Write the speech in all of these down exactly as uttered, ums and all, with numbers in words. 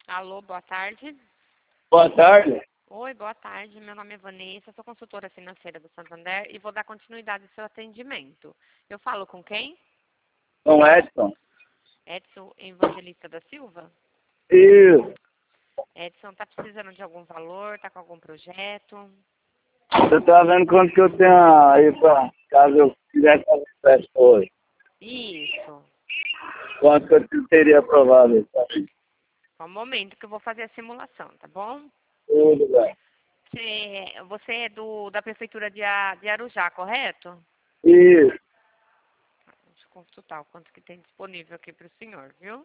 Alô, boa tarde. Boa tarde. Oi, boa tarde. Meu nome é Vanessa, sou consultora financeira do Santander e vou dar continuidade ao seu atendimento. Eu falo com quem? Com Edson. Edson Evangelista da Silva? Isso. Edson, tá precisando de algum valor? Tá com algum projeto? Você tá vendo quanto que eu tenho aí pra caso eu quiser fazer festa hoje? Isso. Quanto que eu teria aprovado isso aí? Só um momento que eu vou fazer a simulação, tá bom? Tudo bem. Você, você é do, da Prefeitura de, A- de Arujá, correto? Isso. Deixa eu consultar o quanto que tem disponível aqui para o senhor, viu?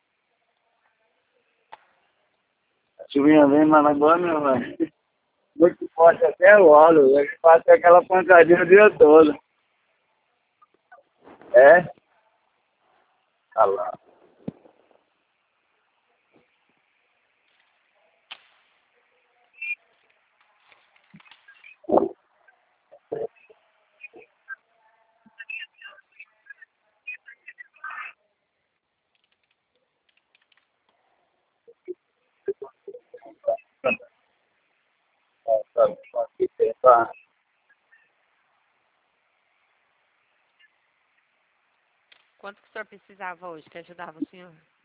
A chuvinha vem, mas agora meu velho. Muito forte até o óleo. Ele passa aquela pancadinha o dia todo. É? Tá lá. Aqui tem pra... Quanto que o senhor precisava hoje que ajudava o senhor?